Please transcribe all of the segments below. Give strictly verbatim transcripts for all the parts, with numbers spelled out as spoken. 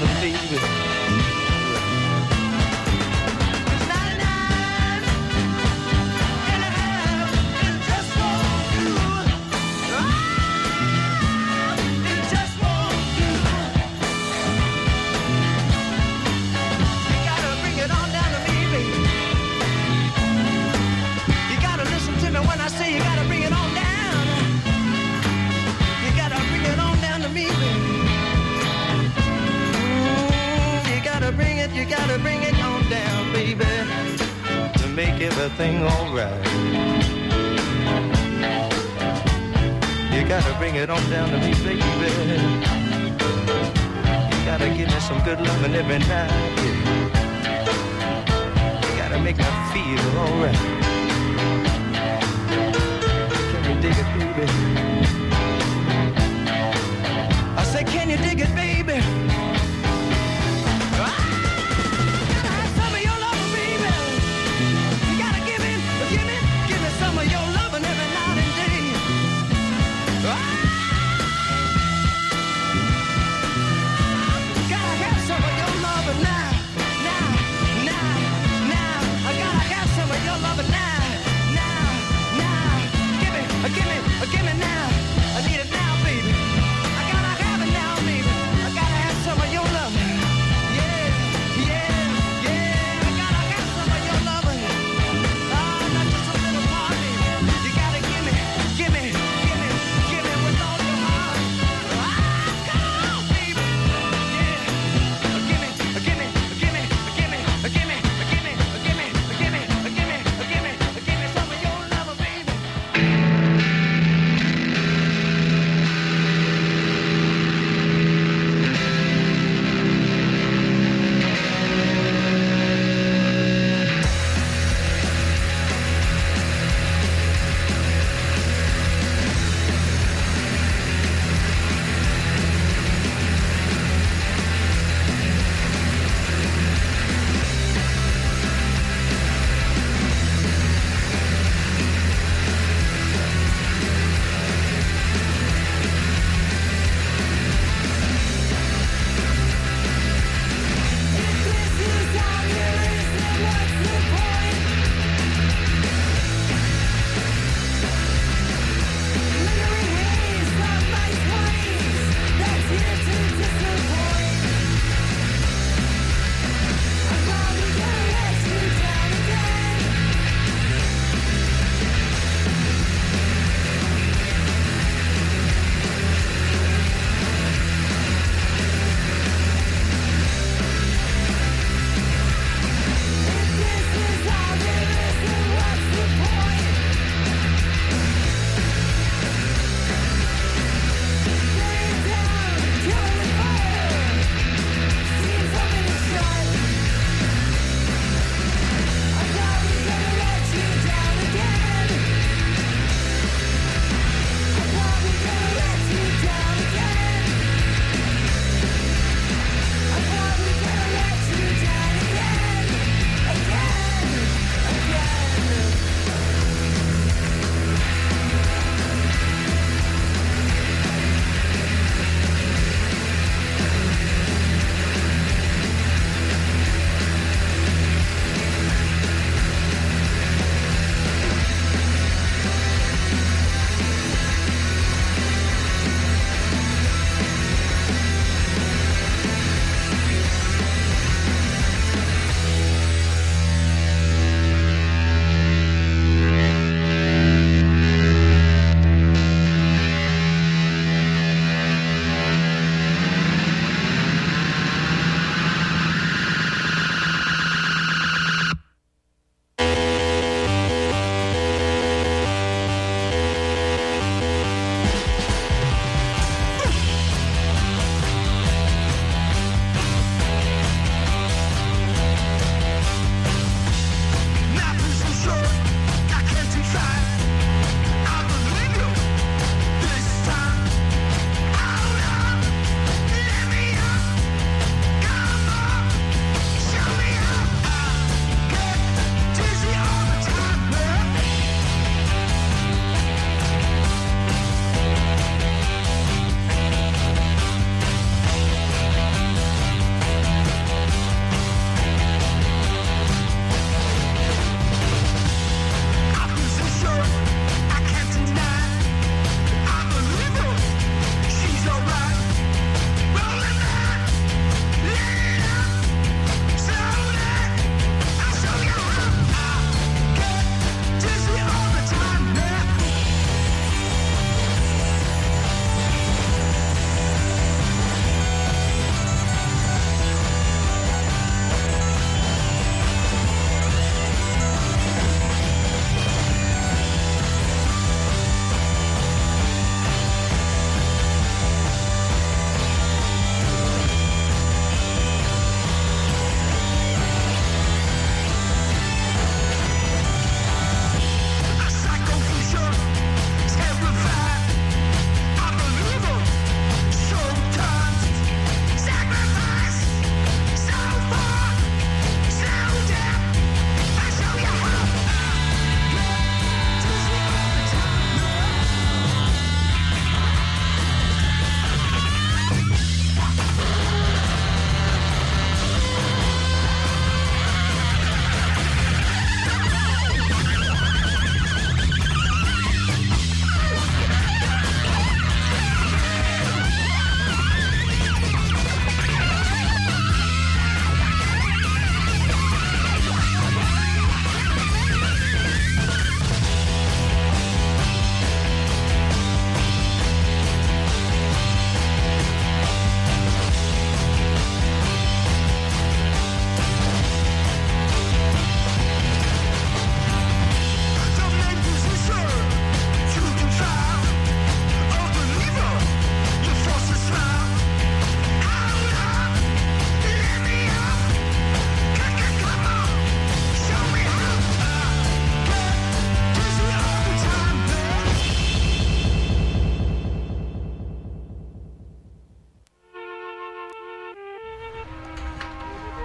loving, baby. When I say you gotta bring it on down, you gotta bring it on down to me, baby. Mm, you gotta bring it, you gotta bring it on down, baby, to make everything alright. You gotta bring it on down to me, baby. You gotta give me some good loving every night, yeah. You gotta make me feel alright. Dig it, baby. I say, can you dig it, baby? Ah, gotta have some of your loving, baby. You gotta give me, give me, give me some of your loving every night and day. Ah, gotta have some of your loving now, now, now, now. I gotta have some of your loving now. Give me, give me now. I need it now, baby. I gotta have it now, baby. I gotta have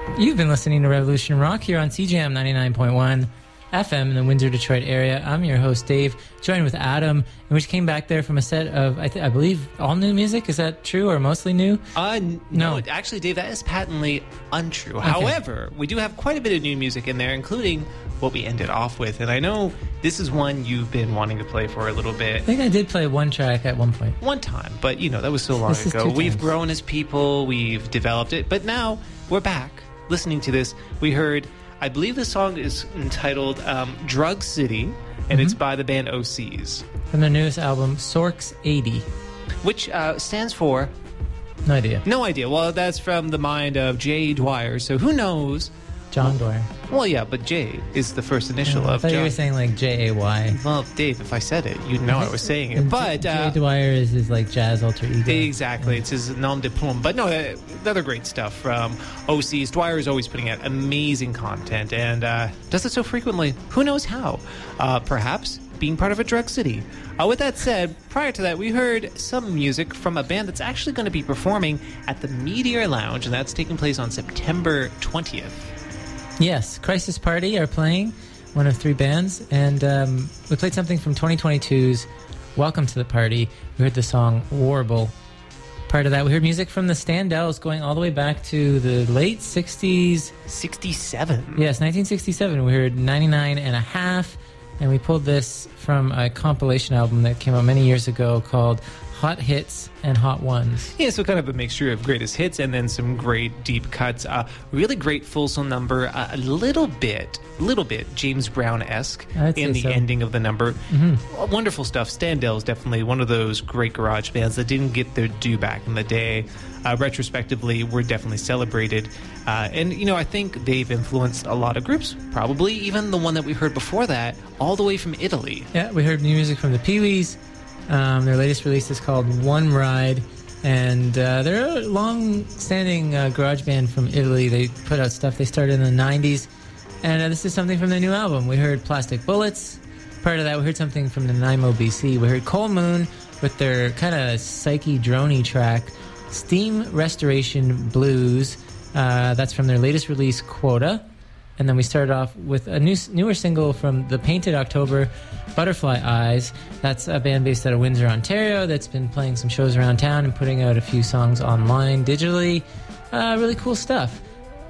You've been listening to Revolution Rock here on C J M ninety-nine point one F M in the Windsor, Detroit area. I'm your host, Dave, joined with Adam, and we just came back there from a set of, I, th- I believe, all new music. Is that true, or mostly new? Uh, n- no. no, actually, Dave, that is patently untrue. Okay. However, we do have quite a bit of new music in there, including what we ended off with. And I know this is one you've been wanting to play for a little bit. I think I did play one track at one point. One time, but, you know, that was so long this ago. We've times. grown as people, we've developed it, but now we're back listening to this. We heard... I believe the song is entitled um, Drug City, and mm-hmm. it's by the band O Cs. From their newest album, Sorks eighty. Which uh, stands for... No idea. No idea. Well, that's from the mind of Jay Dwyer, so who knows... John Dwyer. Well, yeah, but J is the first initial yeah, of I thought John. you were saying like J A Y. Well, Dave, if I said it, you'd know I was saying it. But uh, Jay Dwyer is his like jazz alter ego. Exactly, yeah. It's his nom de plume. But no, uh, other great stuff from O Cs. Dwyer is always putting out amazing content and uh, does it so frequently. Who knows how? Uh, perhaps being part of a drug city. Uh, with that said, prior to that, we heard some music from a band that's actually going to be performing at the Meteor Lounge, and that's taking place on September twentieth. Yes, Crisis Party are playing, one of three bands, and um, we played something from twenty twenty-two's Welcome to the Party. We heard the song Warble. Part of that, we heard music from the Standells going all the way back to the late sixties. sixty-seven. Yes, nineteen sixty-seven. We heard ninety-nine and a half, and we pulled this from a compilation album that came out many years ago called Hot Hits and Hot Ones. Yeah, so kind of a mixture of greatest hits and then some great deep cuts. Uh, really great Fulsome number. Uh, a little bit, little bit James Brown-esque in the so. ending of the number. Mm-hmm. Wonderful stuff. Standell's definitely one of those great garage bands that didn't get their due back in the day. Uh, retrospectively, were definitely celebrated. Uh, and, you know, I think they've influenced a lot of groups, probably even the one that we heard before that, all the way from Italy. Yeah, we heard new music from the Pee-wees. Um, their latest release is called One Ride, and uh, they're a long-standing uh, garage band from Italy. They put out stuff they started in the nineties, and uh, this is something from their new album. We heard Plastic Bullets. Part of that, we heard something from the Nanaimo B C. We heard Coal Moon with their kind of psyche droney track, Steam Restoration Blues. Uh, that's from their latest release, Quota. And then we started off with a new, newer single from The Painted October, Butterfly Eyes. That's a band based out of Windsor, Ontario, that's been playing some shows around town and putting out a few songs online digitally. Uh, really cool stuff.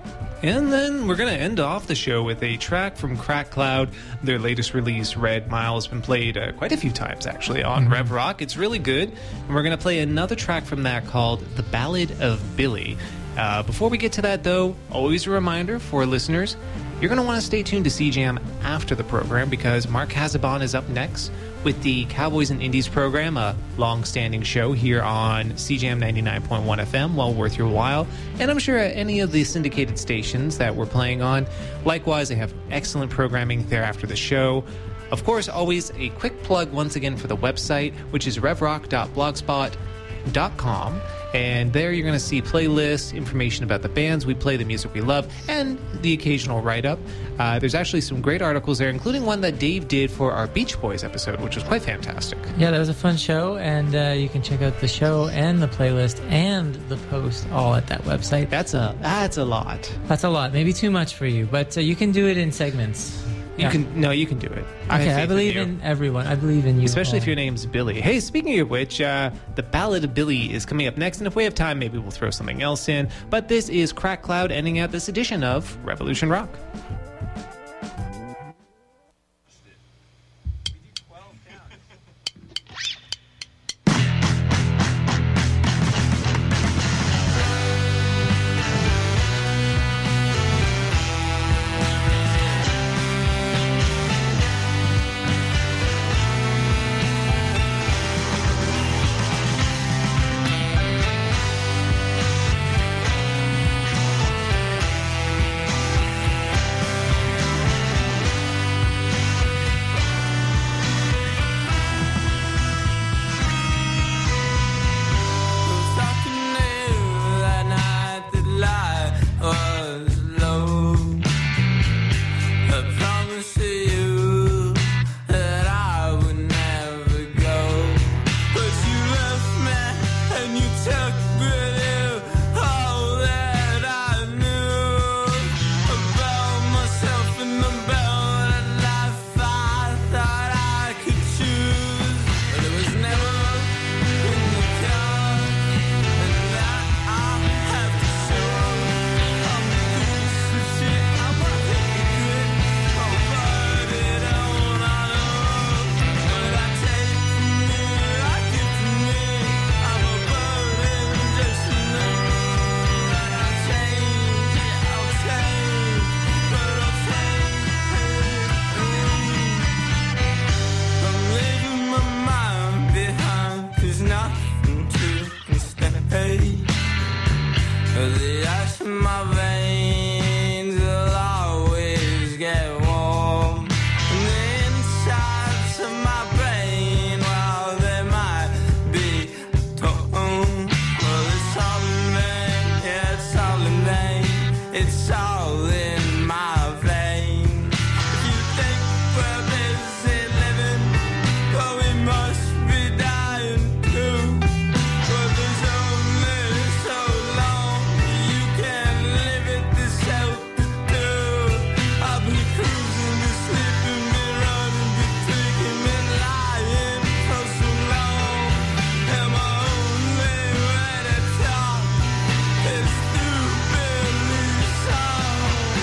And then we're going to end off the show with a track from Crack Cloud. Their latest release, Red Mile, has been played uh, quite a few times, actually, on mm-hmm. Rev Rock. It's really good. And we're going to play another track from that called The Ballad of Billy. Uh, before we get to that, though, always a reminder for listeners, you're going to want to stay tuned to C Jam after the program because Mark Hazabon is up next with the Cowboys and Indies program, a long-standing show here on C Jam ninety-nine point one F M, well worth your while. And I'm sure any of the syndicated stations that we're playing on, likewise, they have excellent programming there after the show. Of course, always a quick plug once again for the website, which is revrock dot blogspot dot com. And there you're going to see playlists, information about the bands we play, the music we love, and the occasional write-up. Uh, there's actually some great articles there, including one that Dave did for our Beach Boys episode, which was quite fantastic. Yeah, that was a fun show, and uh, you can check out the show and the playlist and the post all at that website. That's a that's a lot. That's a lot. Maybe too much for you, but uh, you can do it in segments. You yeah. can no, you can do it. Okay, I, I believe in, in everyone. I believe in you. Especially all. if your name's Billy. Hey, speaking of which, uh, the Ballad of Billy is coming up next, and if we have time, maybe we'll throw something else in. But this is Crack Cloud ending out this edition of Revolution Rock. It's all in my veins. If you think we're busy living, well, we must be dying too. But there's only so long you can live it this altitude. I'll be cruising, be sleeping, be running, be tweaking, be lying for so long. And my only way to talk is through Billy's song.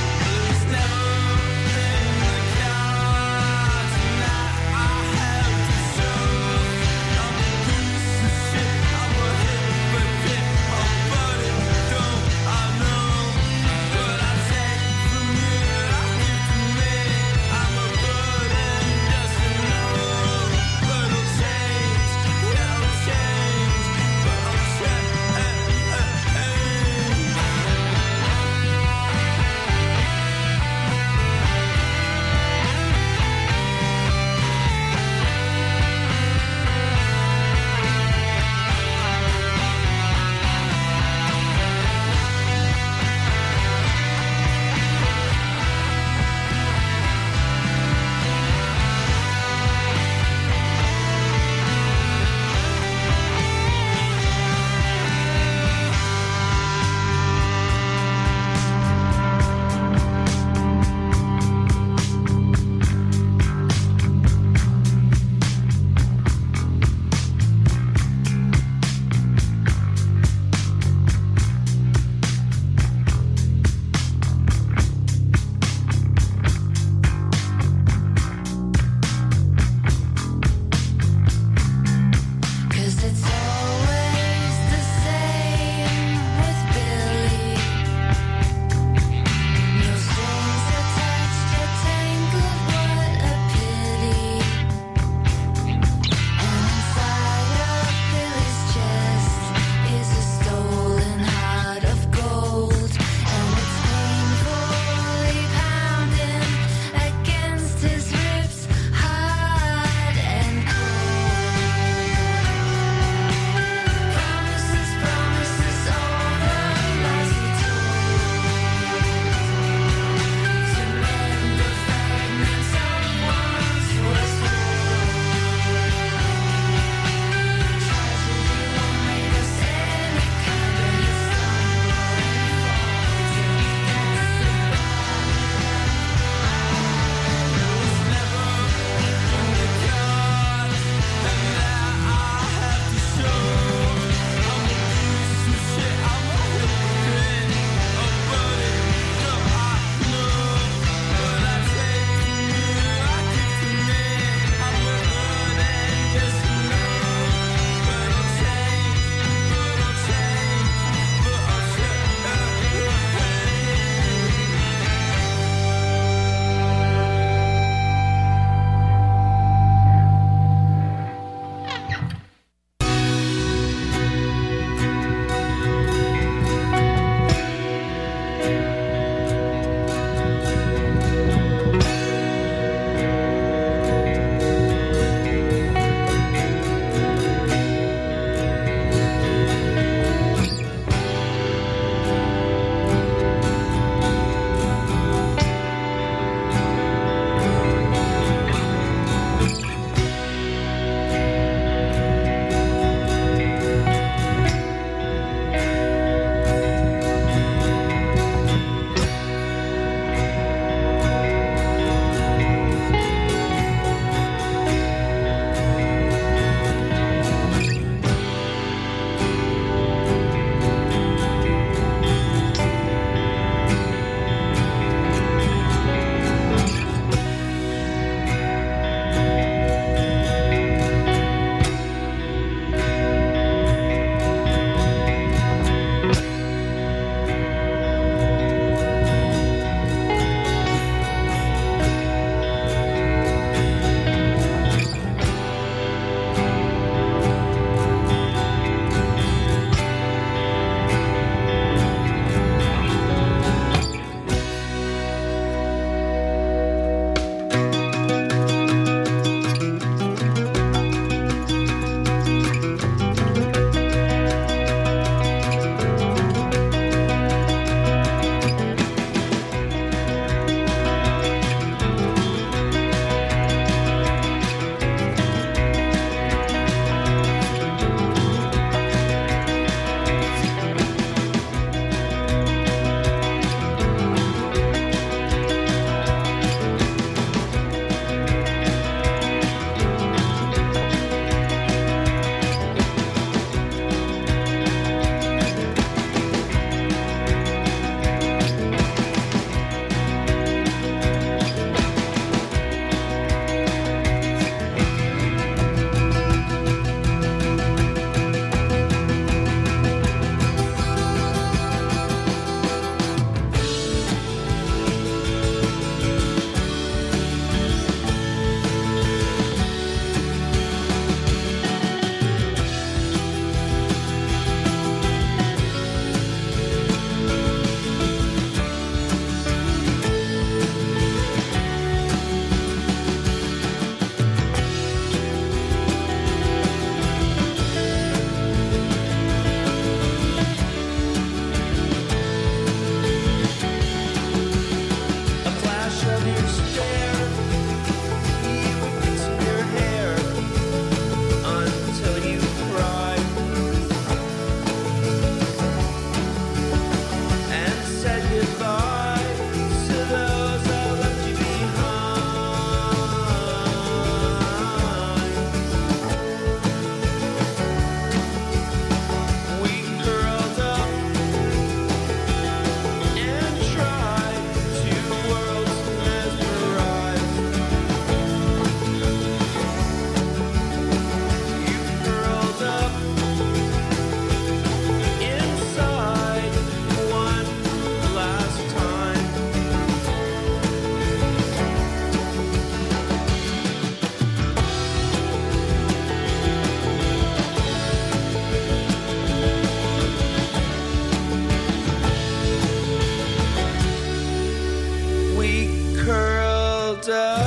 water.